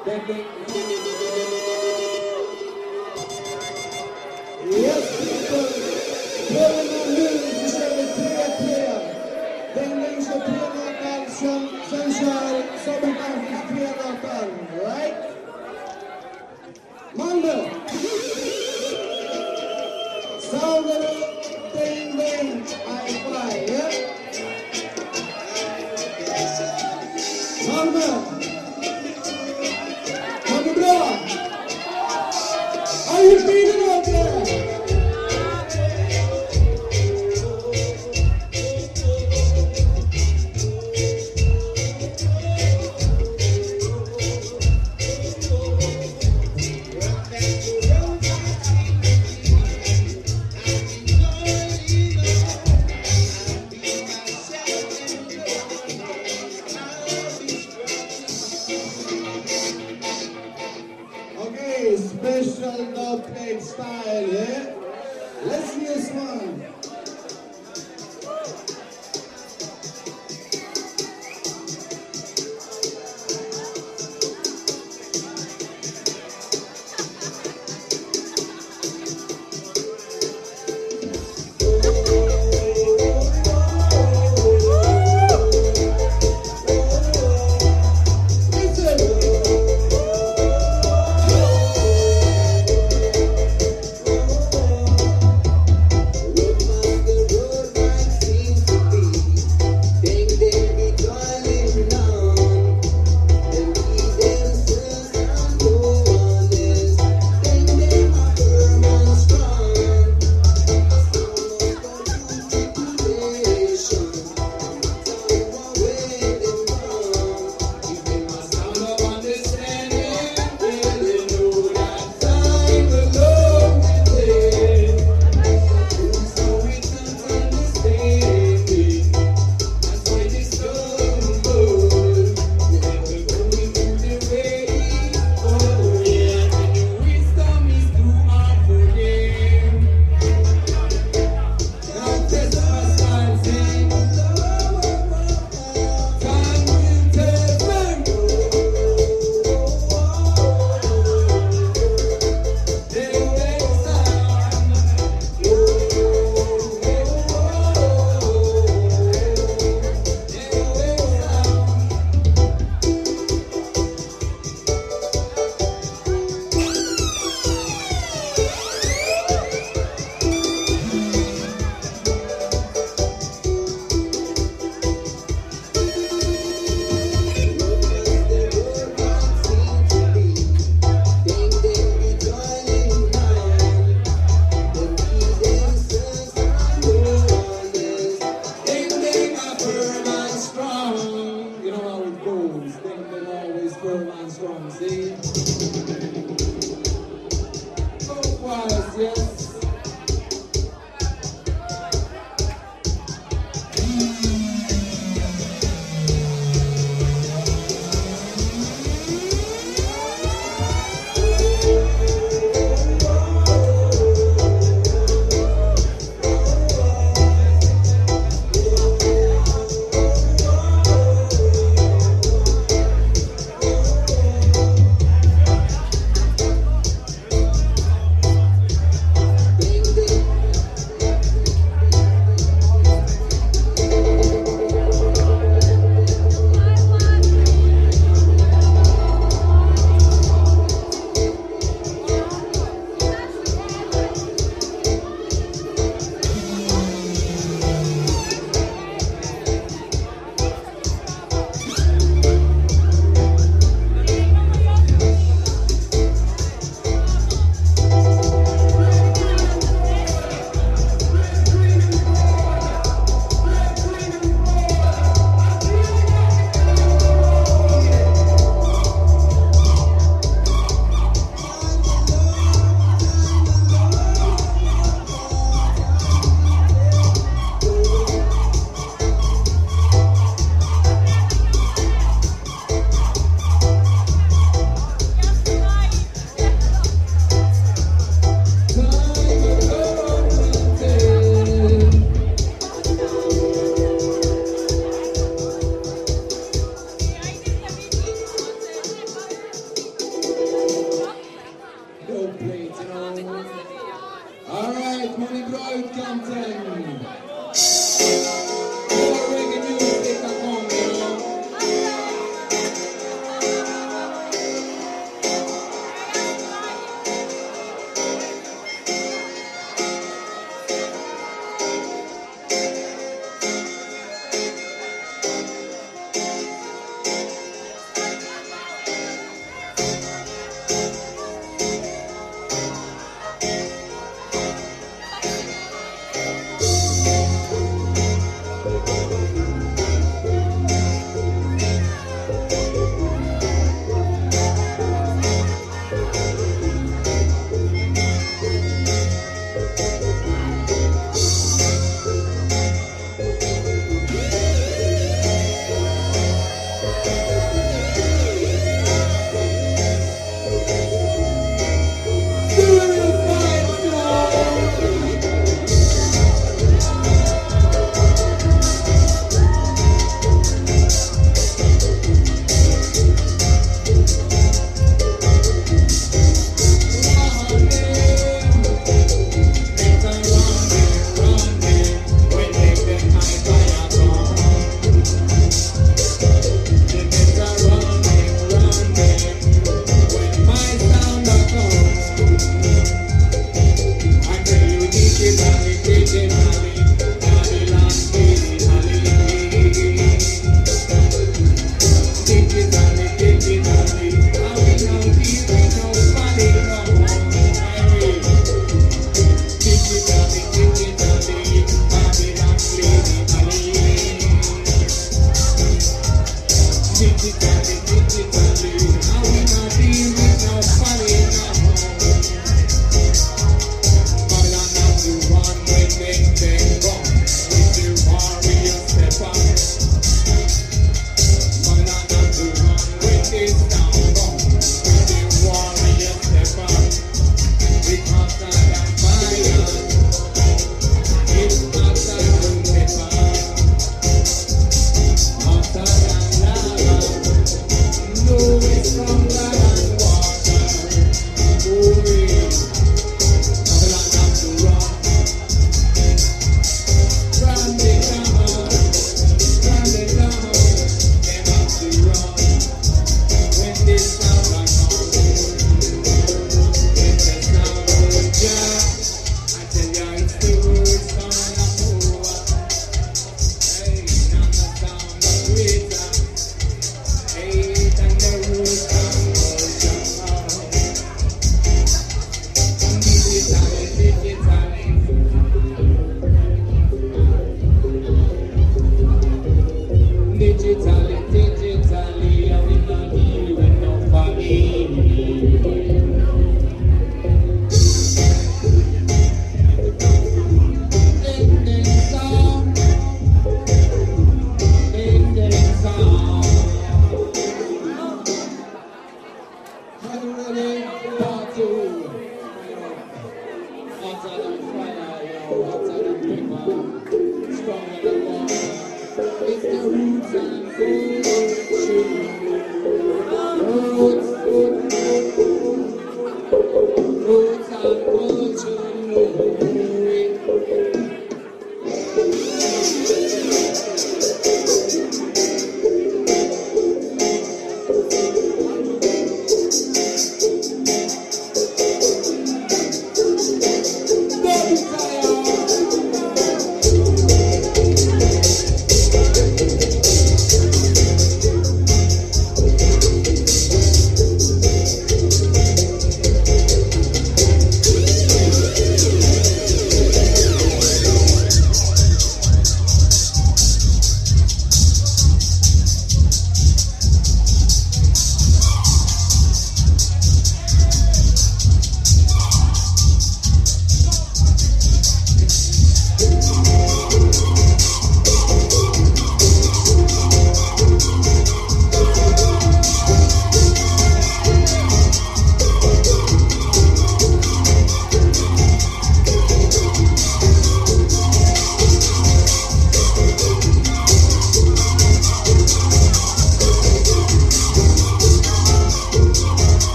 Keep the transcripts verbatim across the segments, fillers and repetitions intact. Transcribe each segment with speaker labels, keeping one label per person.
Speaker 1: Ding, ding. Yes, people. Pulling on wheels, we say the clear, clear. Ding, ding, så tre notan, sen, sen kör Sobberkampens tre notan, right? Mando. Sound it up, ding, ding, I fly, yeah? Mando. Mando bra. Are you feeling out there? Special dub plate style, yeah? Let's see this one.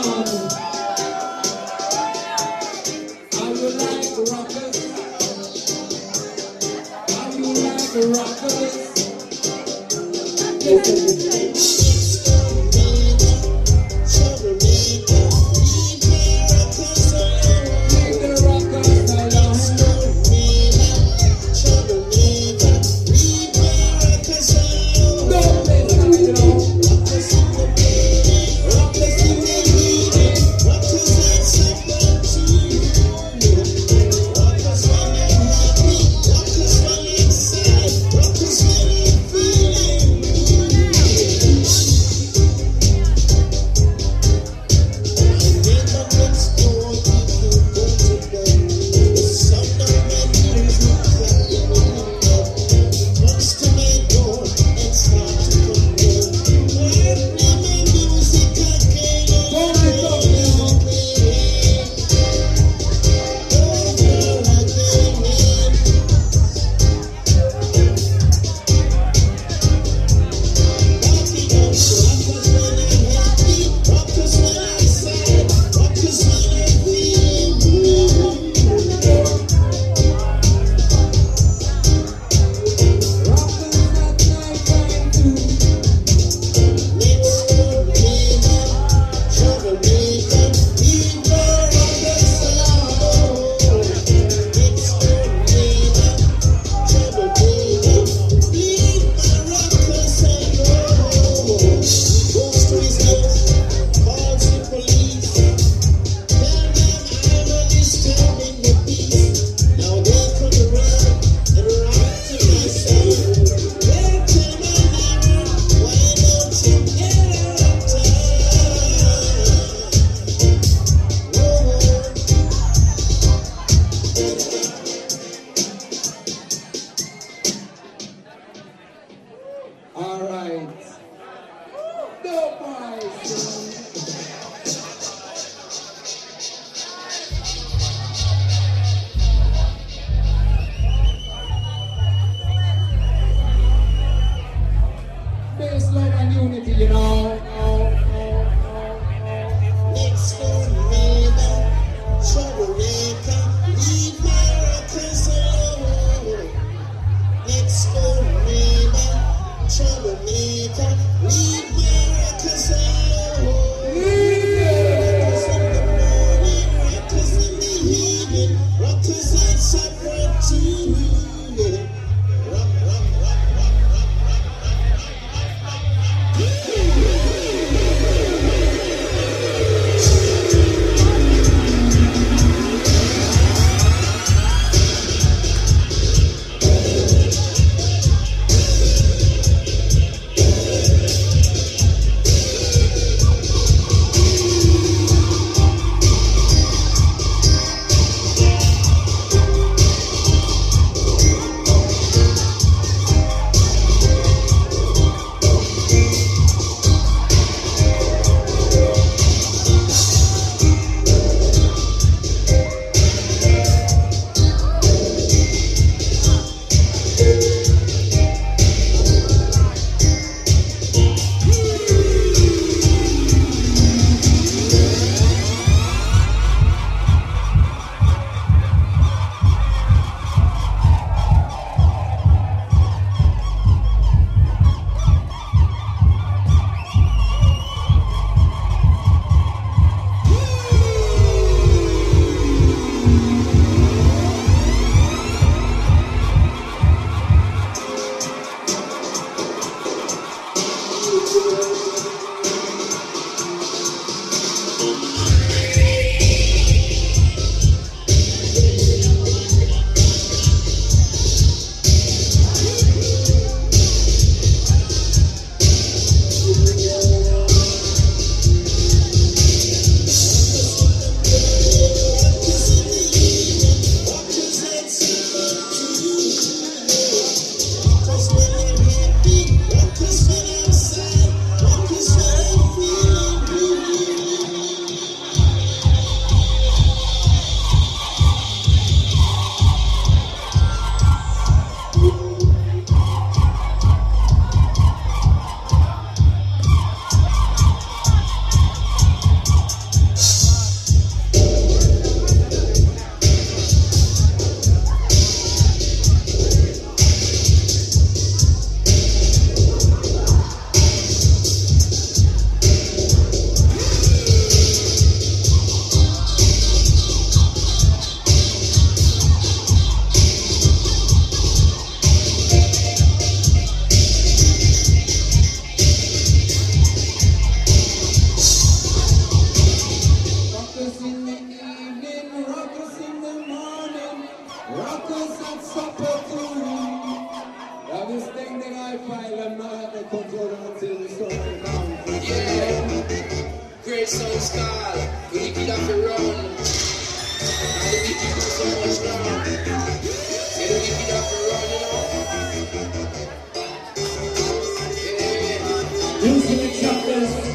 Speaker 1: How you like rockers? How you like rockers? Listen. in the evening, rockers in the morning, rockers at supper too. Now this thing that I file, I'm not at the control until the sun comes.
Speaker 2: Yeah, great sound style, we keep up the run. And the wicked do so much now. Say the wicked up the run, you know. Yeah.
Speaker 1: Using the chapters.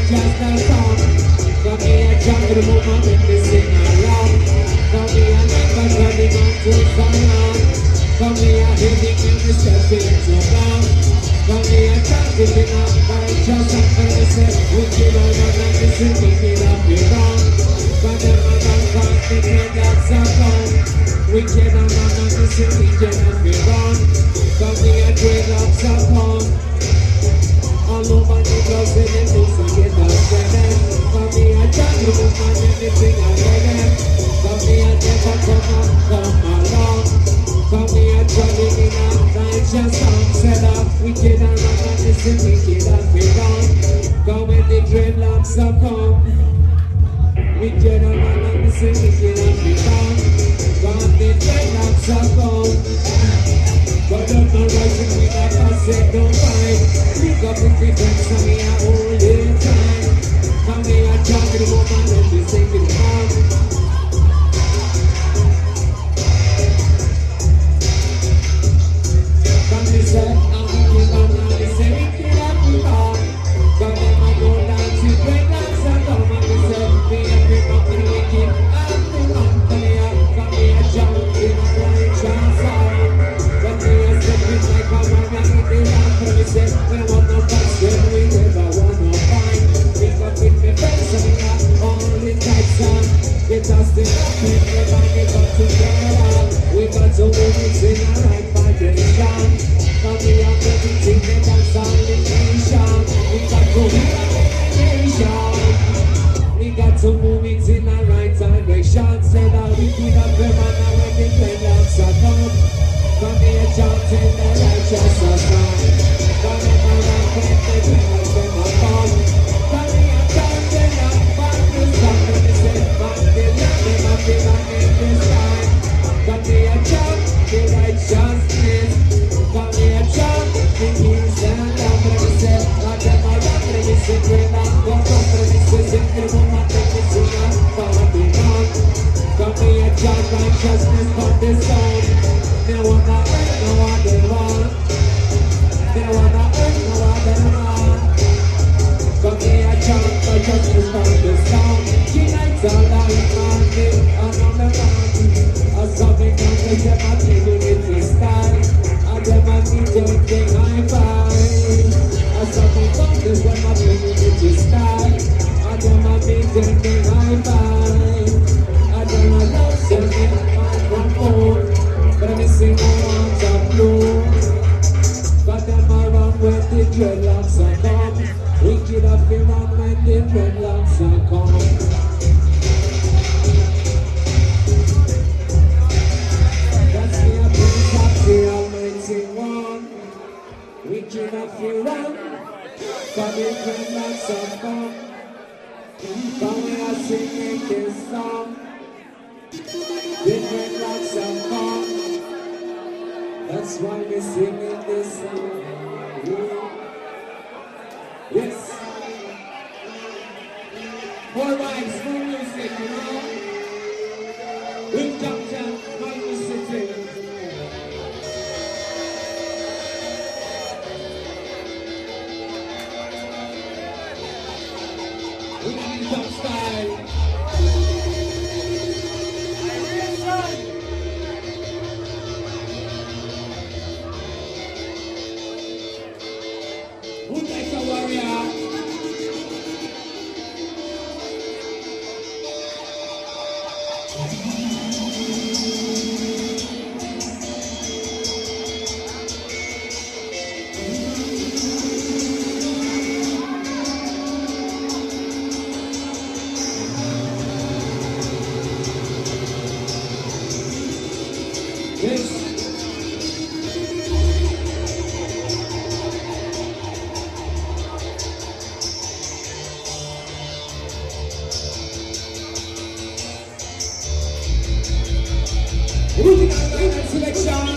Speaker 1: just a song. Come here, jump to the moment, make me sing along. Come here, never turning on to Zion. Come here, hitting in the step into down. Come here, chanting up, righteous and innocent. Wicked all man and listen, wicked up your wrong. But them a man can't pretend that's a song. Wicked all man and listen, wicked up your wrong. Come here, dreadlocks are gone. All over the gloves in the news to get us ready. Come here, jungle woman, anything I ready. Come here, never come on, come along. Come here, joining in a righteous song. Set up, wicked and run and listen, wicked and be gone. Come when the dreadlocks are come. Wicked and run and listen, wicked and be gone. Come the dreadlocks are come. But I'm not rising with a cassette, don't fight. Pick up the difference and me a hold it time. Come here, jump to the woman and we sing it on. Come me say, I'm wicked and now they say wicked and we on. Come them a go dance with dreadlocks and come and we say, me and we come to the wicked and we on. Come here, come here, jump in a righteous song. Like a man and the land for me say, we want no passion, we never want no fight. Pick up with me friends and we got all the types on. Get us the nothing, everybody got together. We got to move it in a right vibration. Come here and everything, they dance on the nation. We got to heal the nation. We got to move it in a right direction. Say that we could have the man and when the dreadlocks are come. Come here, chanting the righteous song. Come here, man, and take the dreams in my phone. Come here, chanting the Bible song. Let me say, man, the land, the man, the man in this time. Come here, chant the righteousness. Come here, chant the peace and love. Let me say, God, them are wrong. Let me say, dream and go come. Let me say, sing the woman, take me sing and follow me on. Come here, chant righteousness from the sound. They wanna earn no what they want. They wanna earn no what they want. Come here, chant for justice from the sound. Tonight all night morning, and on the mountain. As something comes to them and they do it this time. And them and me don't think I find. As something comes to them and they do it this time. And them and me don't think I find. And them and love sending my phone. But I'm missing one of blue. But them are wrong when the dreadlocks are come. Wicked up be wrong when the dreadlocks are come. That's me a prince of the Almighty One. Wicked up be wrong. But the dreadlocks are come. Come when I sing this song. The dreadlocks are come. That's why we're singing this song. Yes. More vibes, more music, you know. We've jumped out, my music. We need some style. Moving on line and selection.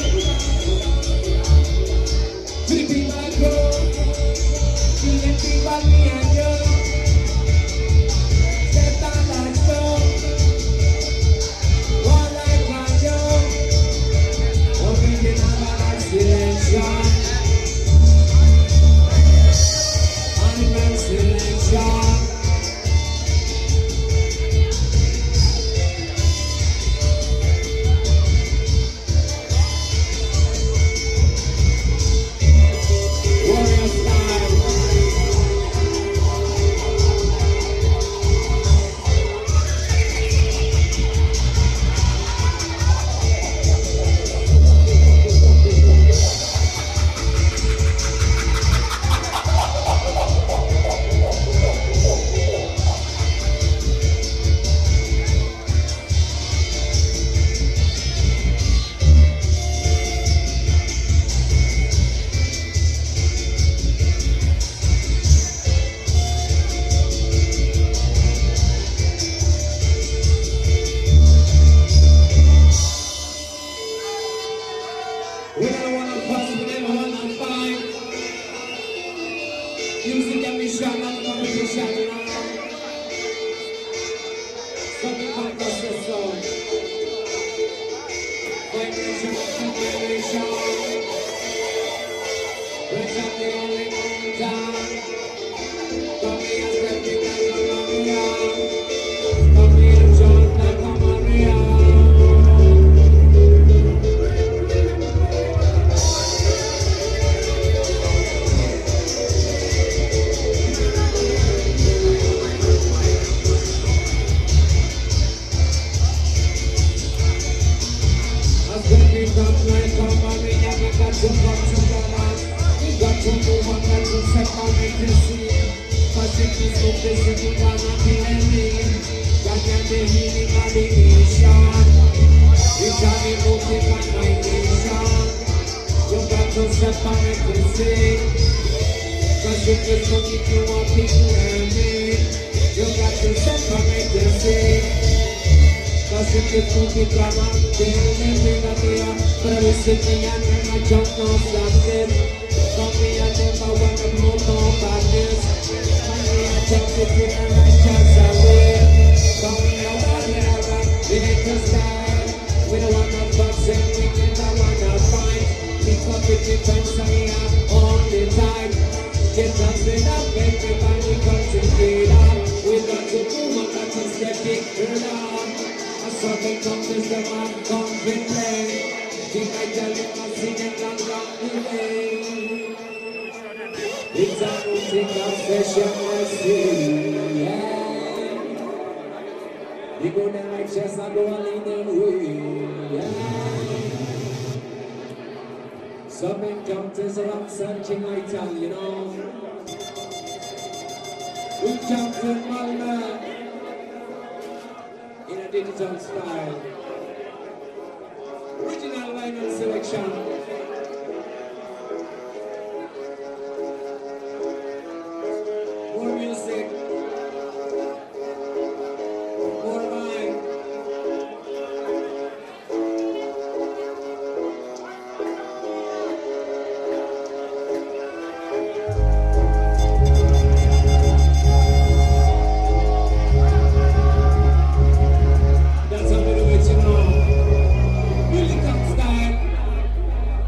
Speaker 1: To the people I go. To the people me and you. Step down like so. One like I do. Moving on line and selection. Animal selection. With a mission and competition, you know. Something called Justice Zone. Vibration and vibration. Raise up the only mountain. Come here, step in like a Maria. Come here, John, like a Maria. We got to move on, got to separate the scene. Cause if you smoke this, you wanna be living. God can be healing of the nation. We can be moving on my nation. You got to separate the scene. Cause if you smoke it, you want to be living. You got to separate the scene. Cause if you smoke it, you want to be living. But I listen to me and then I jump no stop this. Come me and never wanna blow no badness. Come me and jump it with a righteous away. Come me and walk it around, we hate to style. We don't wanna box and we never wanna fight. Pick up with the friends and we are all the time. Get up with up, everybody come together. We got to move on, got to step it down. A something comes to the man, come with play. Think I tell you I'm singing along the way. It's a music confession, I see, yeah. You go down like chest, I go a leaning way, yeah. Some encounters around searching my tongue, you know. We jumped in Malmö in a digital style. Original line and selection. More music. More vibe. That's a little bit, you know.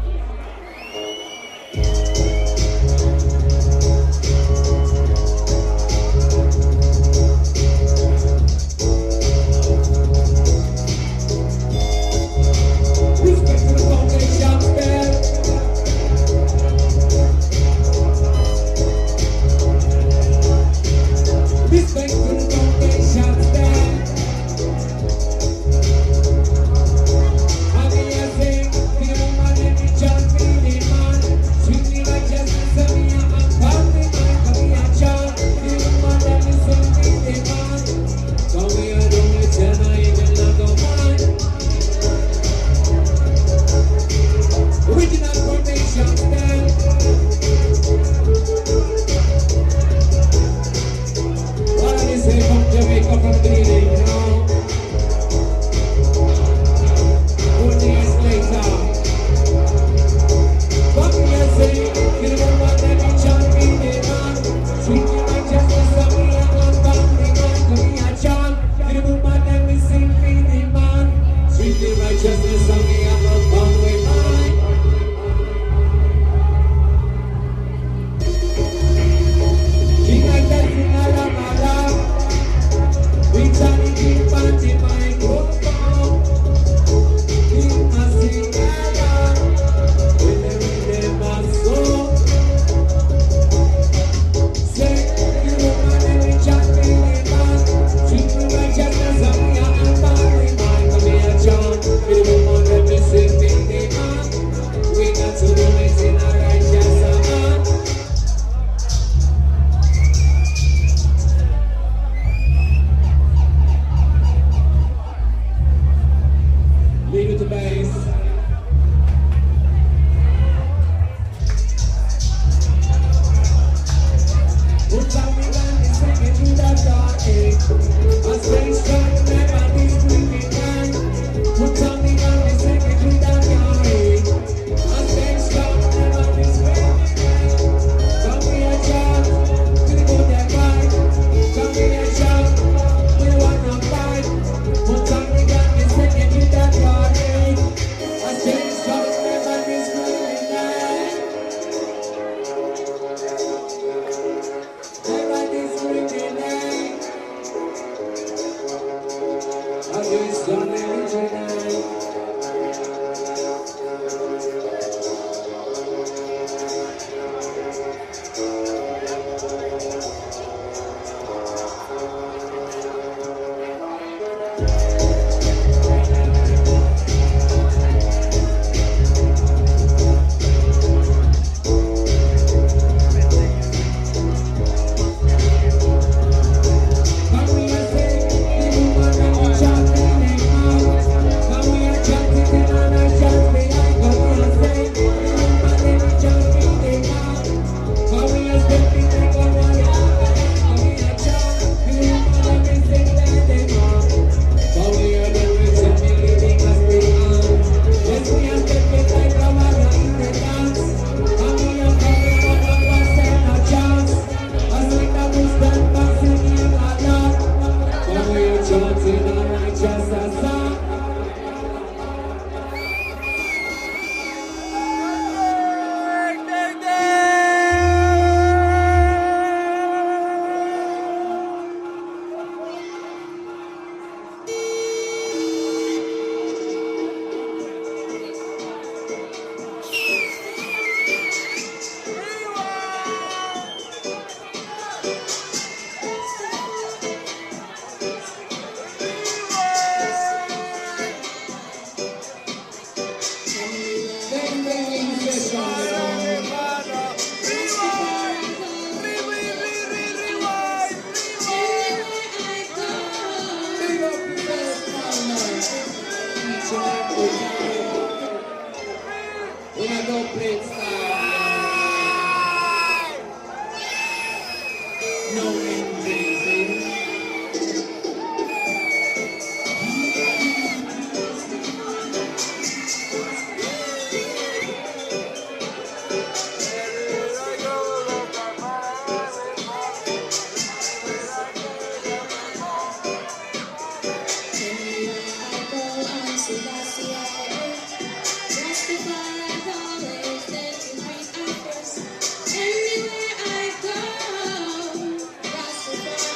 Speaker 3: Anywhere I go, Rastafari.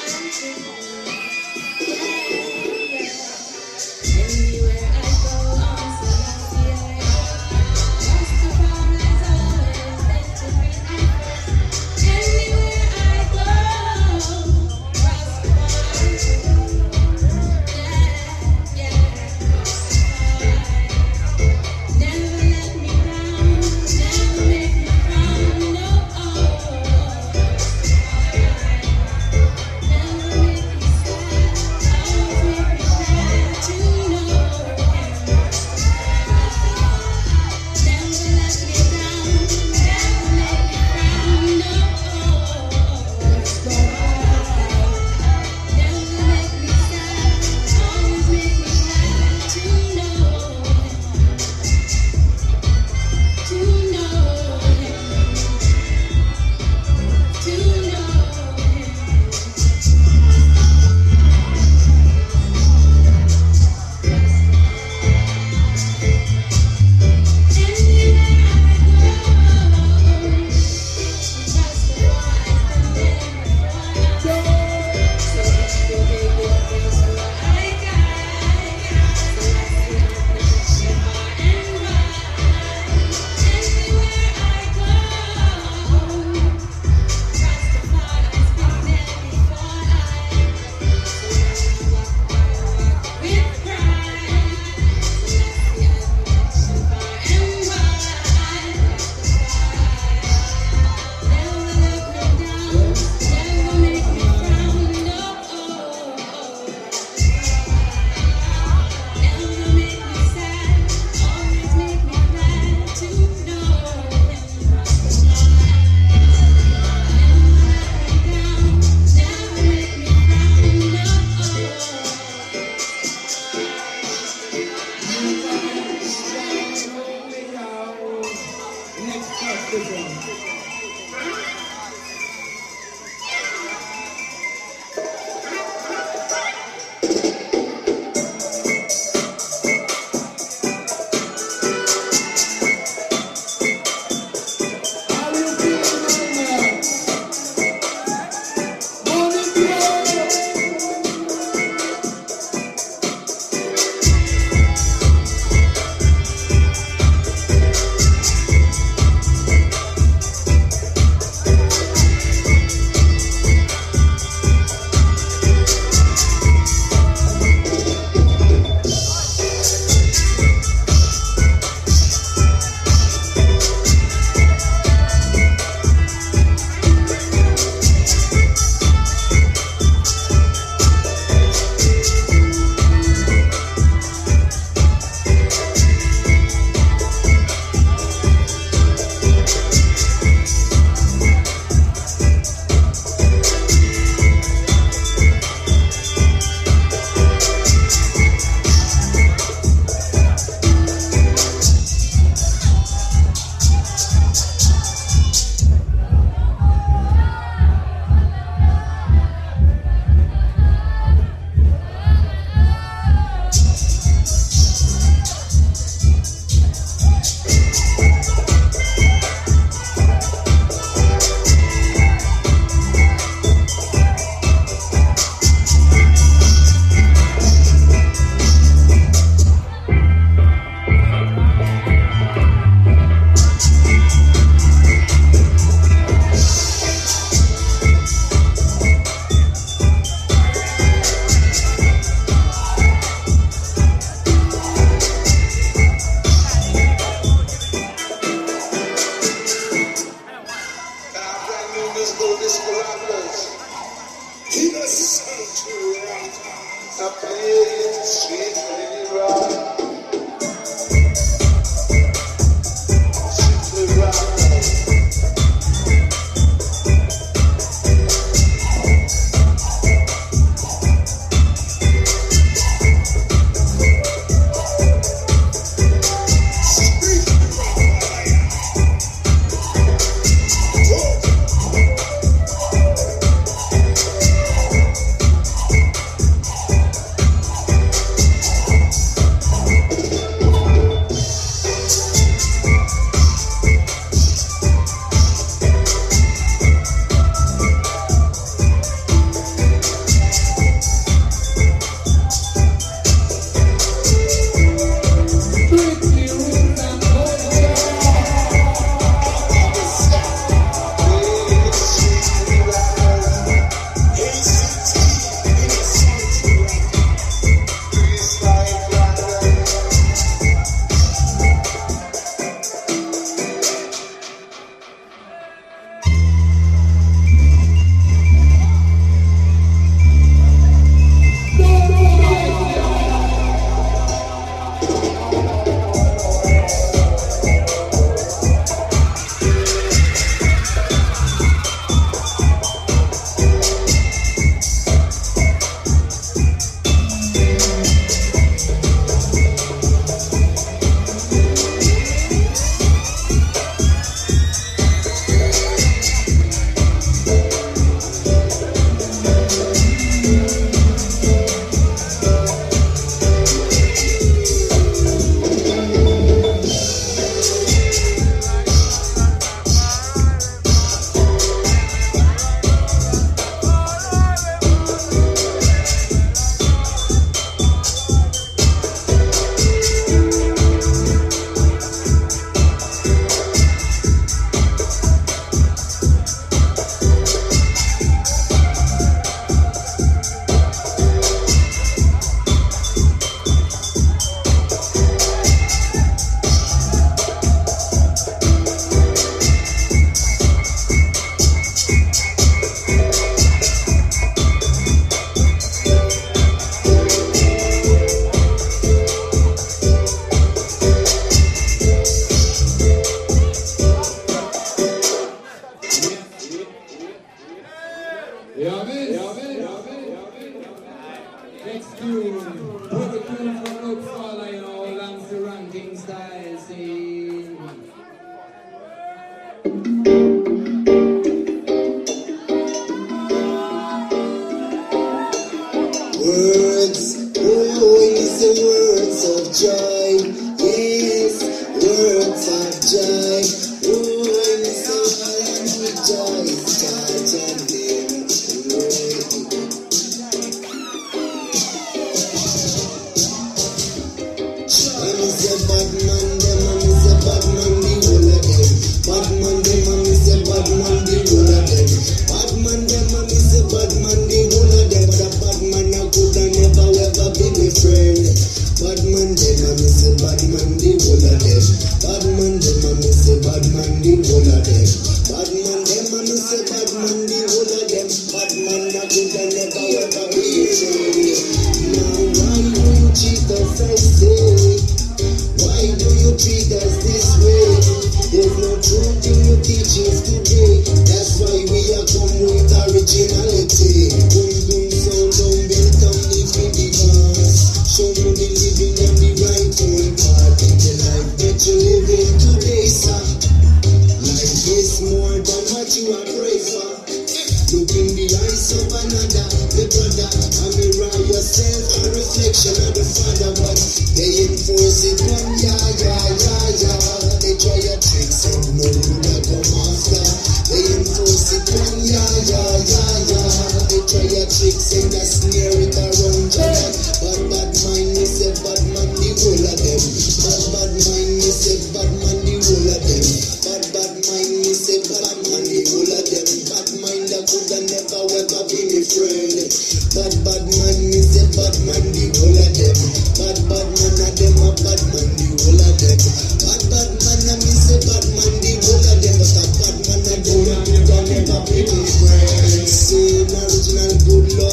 Speaker 3: Original good love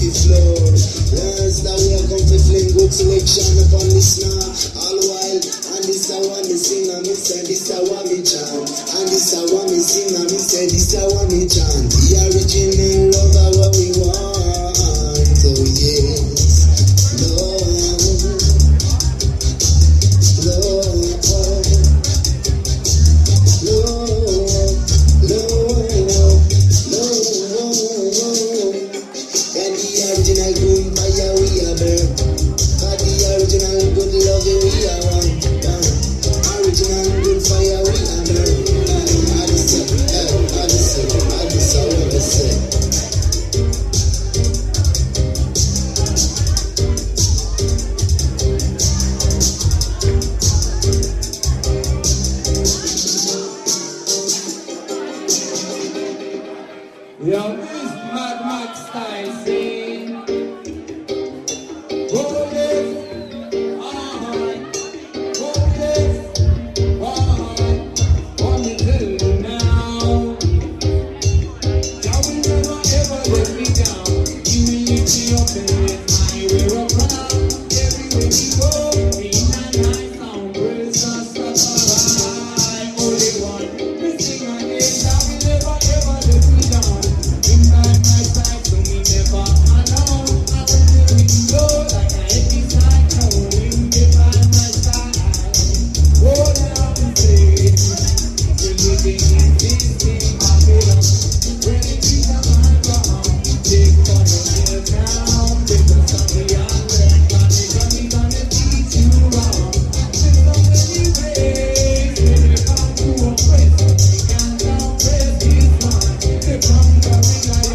Speaker 3: the floor. Once that we are come to fling good selection upon the snare. All while, and this I want me sing, and me say this I want me chant. And this I want me sing, and me say this I want me chant. The original love are what we want. So yes, Lord, Lord, Lord, Lord, Lord. And the original good fire we are burn. And the original good love we are on. Original good fire we are burn. I just say, I just say, I just say, I just say.
Speaker 1: Yo, this Mad Max style scene. Oh yes, alright. Oh yes, alright. Want me to you now. Y'all will never ever let me down. You will lift me up and let my way around. Everywhere we go, me and my sound praise Rastafari. Only one, me sing again. Y'all will never ever let me down. By my side, so me never alone. I will do it slow like a heavy cyclone. Be by my side. Oh, now we say we're living in this thing, Babylon. When it is a man wrong, take for yourself now. Take the story and learn. God is only gonna teach you wrong. There's so many ways when we come to oppress. We can't oppress this man. They come coming like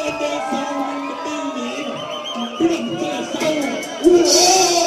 Speaker 1: Monday sound in the building. Bring up to the sound. Whoa!